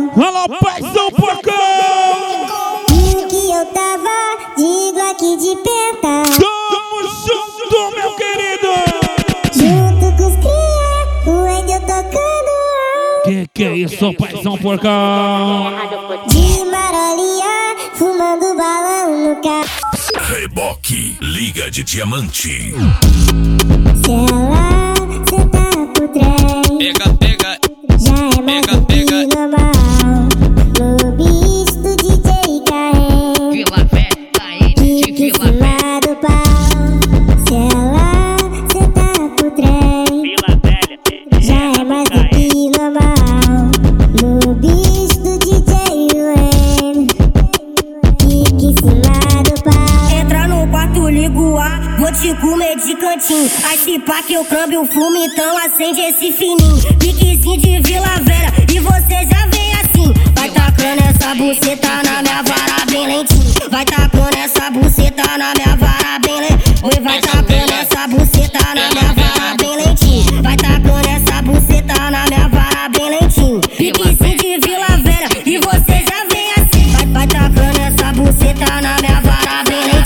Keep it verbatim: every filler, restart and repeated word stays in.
Alô, paizão porcão! Viu que eu tava de Glock de penta. Tamo junto, meu querido! Junto com os cria, o Engel tocando. Que que é isso, paizão porcão? De marolinha, fumando balão no carro. Reboque, Liga de Diamante. Se ela sentar pro trem, Pega, pega, já é mais pega, do que pega. normal. No bicho do D J Caem, Vila Velha, tá aí de fica em Vila Velha. cima do pau. Se ela sentar pro trem, Vila Velha, já é mais do que normal. No bicho do D J Wayne, fica em cima do pau. Entra no quarto, ligo o ar, vou te comer de cantinho. Aí se pá que eu câmbio o fumo, então acende esse fininho. Piquezinho de Vila Velha, e você já vem assim. Vai tacando essa buceta na minha vara bem lentinho. Vai tacando essa buceta na minha vara bem lentinho. Oi, vai tacando essa buceta na minha vara bem lentinho.